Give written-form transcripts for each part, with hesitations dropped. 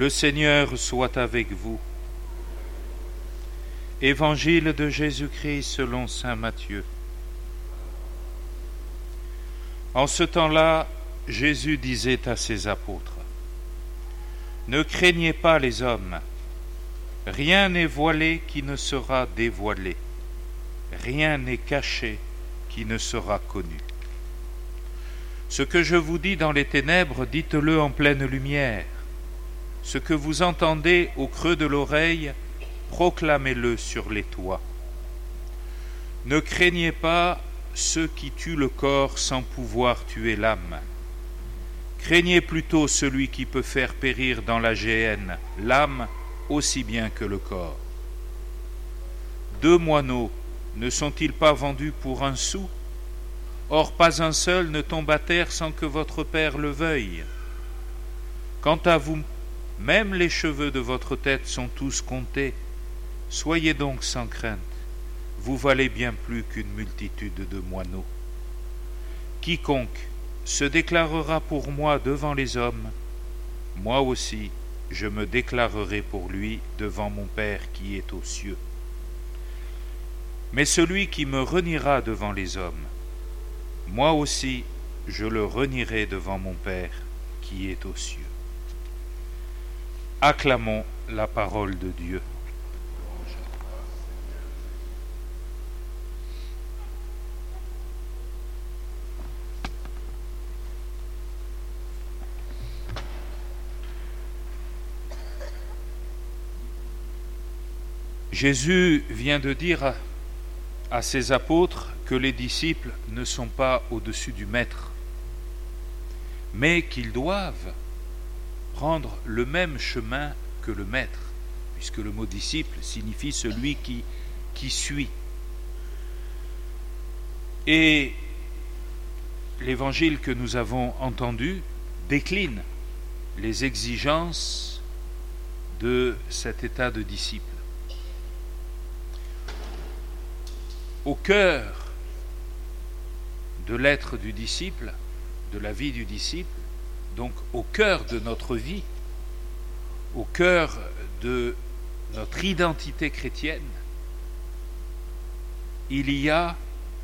Le Seigneur soit avec vous. Évangile de Jésus-Christ selon saint Matthieu. En ce temps-là, Jésus disait à ses apôtres : Ne craignez pas les hommes, rien n'est voilé qui ne sera dévoilé, rien n'est caché qui ne sera connu. Ce que je vous dis dans les ténèbres, dites-le en pleine lumière. Ce que vous entendez au creux de l'oreille, proclamez-le sur les toits. Ne craignez pas ceux qui tuent le corps sans pouvoir tuer l'âme. Craignez plutôt celui qui peut faire périr dans la géhenne l'âme aussi bien que le corps. 2 moineaux ne sont-ils pas vendus pour 1 sou ? Or pas un seul ne tombe à terre sans que votre Père le veuille. Quant à vous, même les cheveux de votre tête sont tous comptés. Soyez donc sans crainte, vous valez bien plus qu'une multitude de moineaux. Quiconque se déclarera pour moi devant les hommes, moi aussi je me déclarerai pour lui devant mon Père qui est aux cieux. Mais celui qui me reniera devant les hommes, moi aussi je le renierai devant mon Père qui est aux cieux. Acclamons la parole de Dieu. Jésus vient de dire à ses apôtres que les disciples ne sont pas au-dessus du maître, mais qu'ils doivent prendre le même chemin que le maître, puisque le mot disciple signifie celui qui suit. Et l'évangile que nous avons entendu décline les exigences de cet état de disciple. Au cœur de l'être du disciple, de la vie du disciple, donc au cœur de notre vie, au cœur de notre identité chrétienne, il y a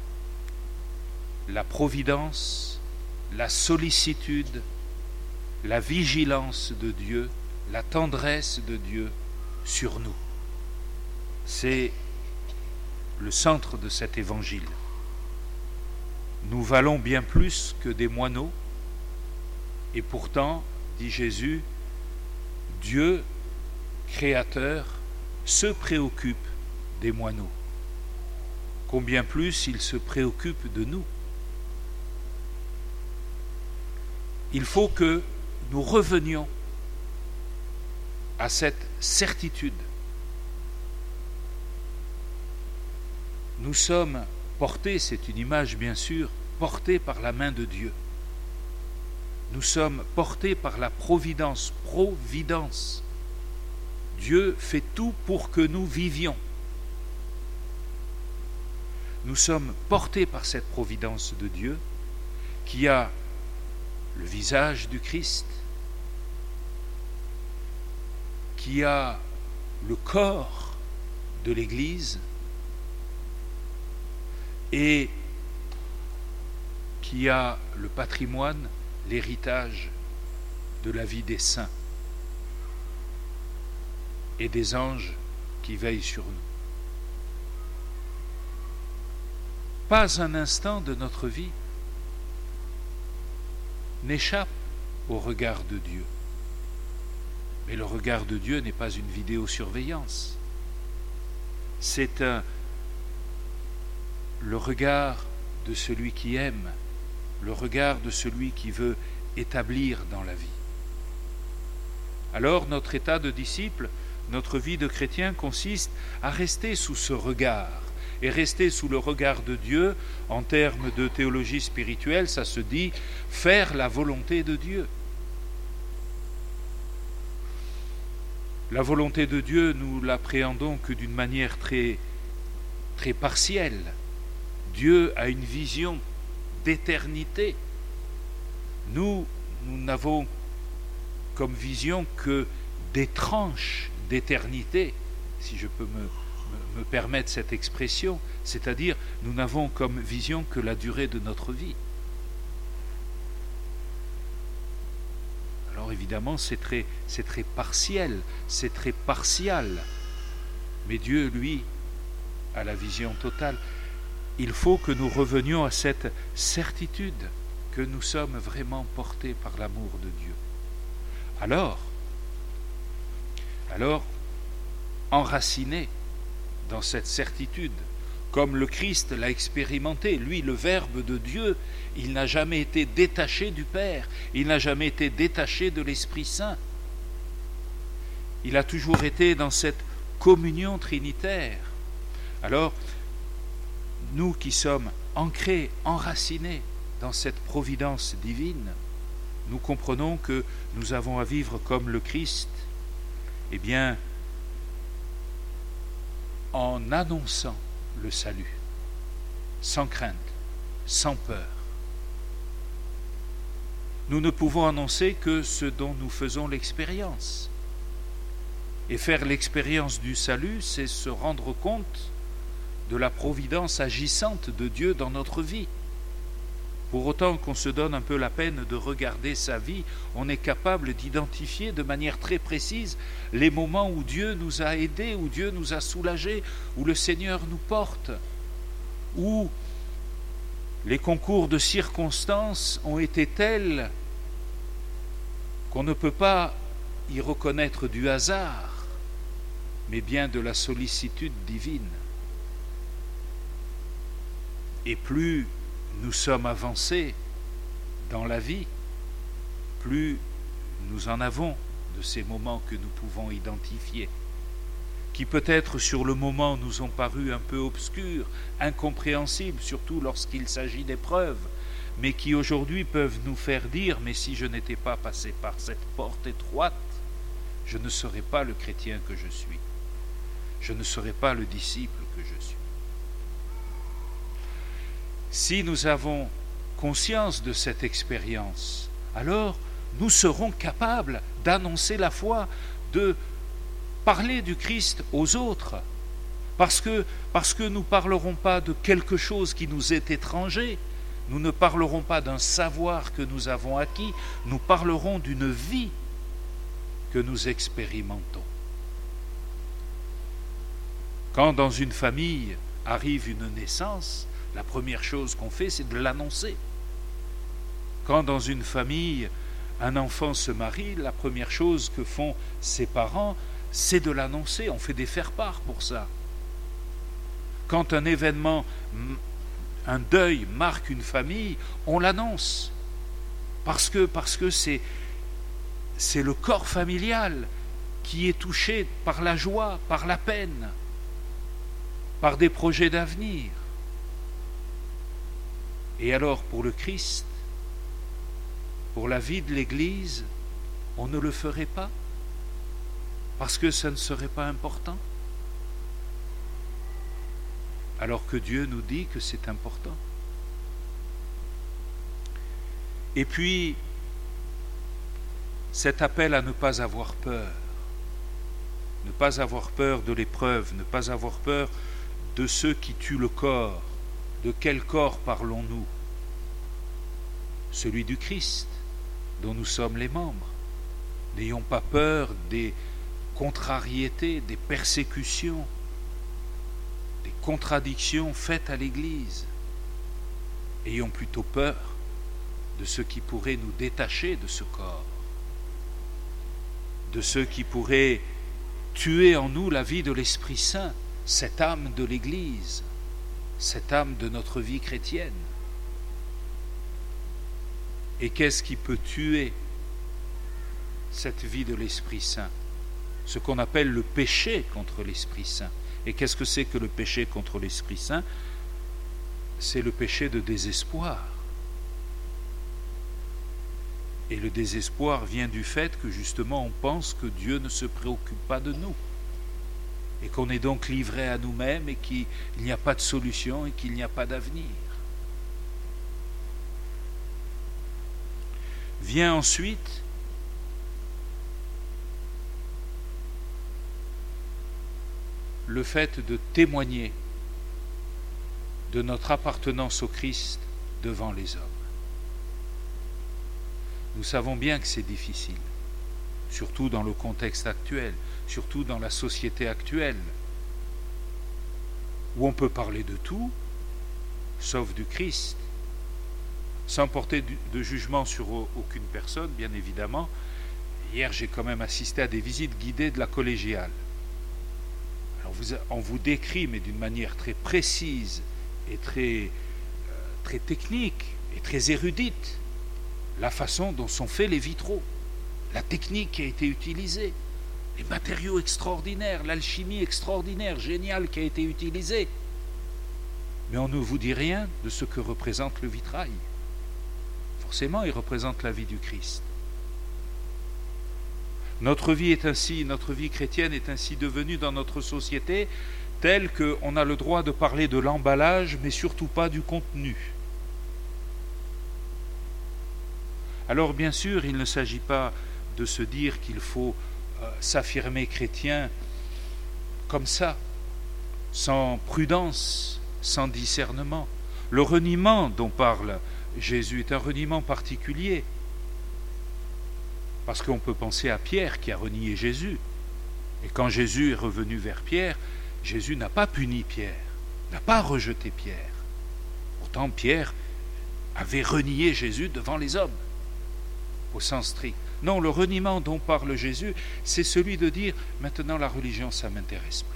la providence, la sollicitude, la vigilance de Dieu, la tendresse de Dieu sur nous. C'est le centre de cet évangile. Nous valons bien plus que des moineaux, et pourtant, dit Jésus, Dieu, créateur, se préoccupe des moineaux. Combien plus il se préoccupe de nous. Il faut que nous revenions à cette certitude. Nous sommes portés, c'est une image bien sûr, portés par la main de Dieu. Nous sommes portés par la providence. Dieu fait tout pour que nous vivions. Nous sommes portés par cette providence de Dieu qui a le visage du Christ, qui a le corps de l'Église et qui a le patrimoine, l'héritage de la vie des saints et des anges qui veillent sur nous. Pas un instant de notre vie n'échappe au regard de Dieu. Mais le regard de Dieu n'est pas une vidéosurveillance. C'est le regard de celui qui aime, le regard de celui qui veut établir dans la vie. Alors notre état de disciple, notre vie de chrétien consiste à rester sous ce regard. Et rester sous le regard de Dieu, en termes de théologie spirituelle, ça se dit faire la volonté de Dieu. La volonté de Dieu, nous l'appréhendons que d'une manière très, très partielle. Dieu a une vision d'éternité. Nous n'avons comme vision que des tranches d'éternité, si je peux me permettre cette expression, c'est-à-dire nous n'avons comme vision que la durée de notre vie. Alors évidemment c'est très partiel, c'est très partial, mais Dieu, lui, a la vision totale. Il faut que nous revenions à cette certitude que nous sommes vraiment portés par l'amour de Dieu. Alors, enracinés dans cette certitude, comme le Christ l'a expérimenté, lui, le Verbe de Dieu, il n'a jamais été détaché du Père, il n'a jamais été détaché de l'Esprit Saint. Il a toujours été dans cette communion trinitaire. Alors, nous qui sommes ancrés, enracinés dans cette providence divine, nous comprenons que nous avons à vivre comme le Christ, eh bien, en annonçant le salut, sans crainte, sans peur. Nous ne pouvons annoncer que ce dont nous faisons l'expérience. Et faire l'expérience du salut, c'est se rendre compte de la providence agissante de Dieu dans notre vie. Pour autant qu'on se donne un peu la peine de regarder sa vie, on est capable d'identifier de manière très précise les moments où Dieu nous a aidés, où Dieu nous a soulagés, où le Seigneur nous porte, où les concours de circonstances ont été tels qu'on ne peut pas y reconnaître du hasard, mais bien de la sollicitude divine. Et plus nous sommes avancés dans la vie, plus nous en avons de ces moments que nous pouvons identifier, qui peut-être sur le moment nous ont paru un peu obscurs, incompréhensibles, surtout lorsqu'il s'agit d'épreuves, mais qui aujourd'hui peuvent nous faire dire « mais si je n'étais pas passé par cette porte étroite, je ne serais pas le chrétien que je suis, je ne serais pas le disciple que je suis ». Si nous avons conscience de cette expérience, alors nous serons capables d'annoncer la foi, de parler du Christ aux autres, parce que nous ne parlerons pas de quelque chose qui nous est étranger, nous ne parlerons pas d'un savoir que nous avons acquis, nous parlerons d'une vie que nous expérimentons. Quand dans une famille arrive une naissance, la première chose qu'on fait, c'est de l'annoncer. Quand dans une famille, un enfant se marie, la première chose que font ses parents, c'est de l'annoncer. On fait des faire-part pour ça. Quand un événement, un deuil marque une famille, on l'annonce. Parce que c'est le corps familial qui est touché par la joie, par la peine, par des projets d'avenir. Et alors pour le Christ, pour la vie de l'Église, on ne le ferait pas parce que ça ne serait pas important, alors que Dieu nous dit que c'est important. Et puis, cet appel à ne pas avoir peur de l'épreuve, ne pas avoir peur de ceux qui tuent le corps. De quel corps parlons-nous? Celui du Christ, dont nous sommes les membres. N'ayons pas peur des contrariétés, des persécutions, des contradictions faites à l'Église. Ayons plutôt peur de ce qui pourrait nous détacher de ce corps, de ceux qui pourraient tuer en nous la vie de l'Esprit Saint, cette âme de l'Église, cette âme de notre vie chrétienne. Et qu'est-ce qui peut tuer cette vie de l'Esprit Saint? Ce qu'on appelle le péché contre l'Esprit Saint. Et qu'est-ce que c'est que le péché contre l'Esprit Saint? C'est le péché de désespoir. Et le désespoir vient du fait que justement on pense que Dieu ne se préoccupe pas de nous. Et qu'on est donc livré à nous-mêmes et qu'il n'y a pas de solution et qu'il n'y a pas d'avenir. Vient ensuite le fait de témoigner de notre appartenance au Christ devant les hommes. Nous savons bien que c'est difficile, surtout dans le contexte actuel, surtout dans la société actuelle, où on peut parler de tout, sauf du Christ, sans porter de jugement sur aucune personne, bien évidemment. Hier, j'ai quand même assisté à des visites guidées de la collégiale. Alors on vous décrit, mais d'une manière très précise et très technique et très érudite, la façon dont sont faits les vitraux, la technique qui a été utilisée, les matériaux extraordinaires, l'alchimie extraordinaire, géniale qui a été utilisée. Mais on ne vous dit rien de ce que représente le vitrail. Forcément, il représente la vie du Christ. Notre vie chrétienne est ainsi devenue dans notre société telle qu'on a le droit de parler de l'emballage, mais surtout pas du contenu. Alors bien sûr, il ne s'agit pas de se dire qu'il faut s'affirmer chrétien comme ça, sans prudence, sans discernement. Le reniement dont parle Jésus est un reniement particulier, parce qu'on peut penser à Pierre qui a renié Jésus. Et quand Jésus est revenu vers Pierre, Jésus n'a pas puni Pierre, n'a pas rejeté Pierre. Pourtant, Pierre avait renié Jésus devant les hommes, au sens strict. Non, le reniement dont parle Jésus, c'est celui de dire « maintenant la religion, ça ne m'intéresse plus ».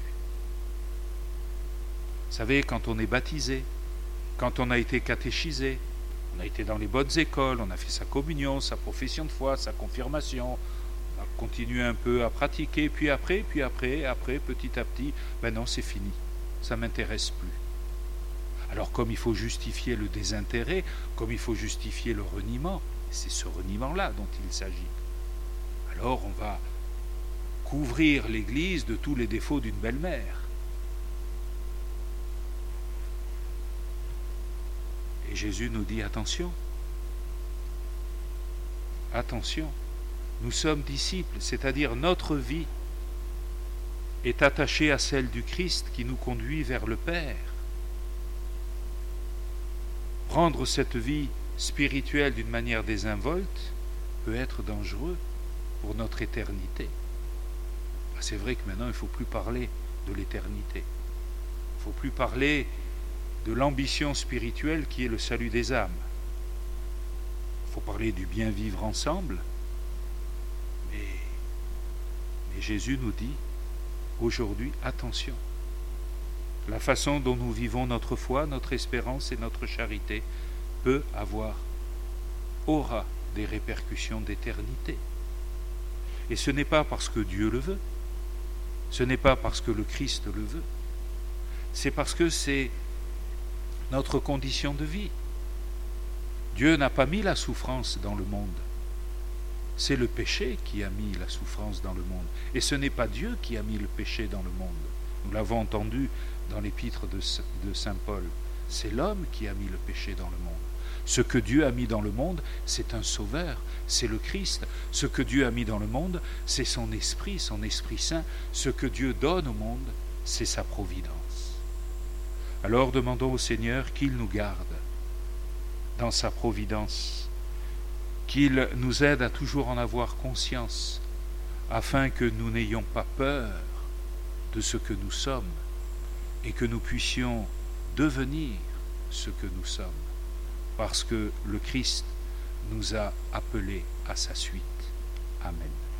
Vous savez, quand on est baptisé, quand on a été catéchisé, on a été dans les bonnes écoles, on a fait sa communion, sa profession de foi, sa confirmation, on a continué un peu à pratiquer, puis après, petit à petit, ben non, c'est fini, ça ne m'intéresse plus. Alors comme il faut justifier le désintérêt, comme il faut justifier le reniement, c'est ce reniement-là dont il s'agit. Alors on va couvrir l'Église de tous les défauts d'une belle-mère. Et Jésus nous dit attention, attention, nous sommes disciples, c'est-à-dire notre vie est attachée à celle du Christ qui nous conduit vers le Père. Prendre cette vie spirituelle d'une manière désinvolte peut être dangereux pour notre éternité. C'est vrai que maintenant il ne faut plus parler de l'éternité. Il ne faut plus parler de l'ambition spirituelle qui est le salut des âmes. Il faut parler du bien vivre ensemble, mais Jésus nous dit aujourd'hui, attention, la façon dont nous vivons notre foi, notre espérance et notre charité aura des répercussions d'éternité. Et ce n'est pas parce que Dieu le veut, ce n'est pas parce que le Christ le veut, c'est parce que c'est notre condition de vie. Dieu n'a pas mis la souffrance dans le monde. C'est le péché qui a mis la souffrance dans le monde. Et ce n'est pas Dieu qui a mis le péché dans le monde. Nous l'avons entendu dans l'épître de saint Paul. C'est l'homme qui a mis le péché dans le monde. Ce que Dieu a mis dans le monde, c'est un sauveur, c'est le Christ. Ce que Dieu a mis dans le monde, c'est son Esprit Saint. Ce que Dieu donne au monde, c'est sa providence. Alors demandons au Seigneur qu'il nous garde dans sa providence, qu'il nous aide à toujours en avoir conscience, afin que nous n'ayons pas peur de ce que nous sommes et que nous puissions devenir ce que nous sommes, parce que le Christ nous a appelés à sa suite. Amen.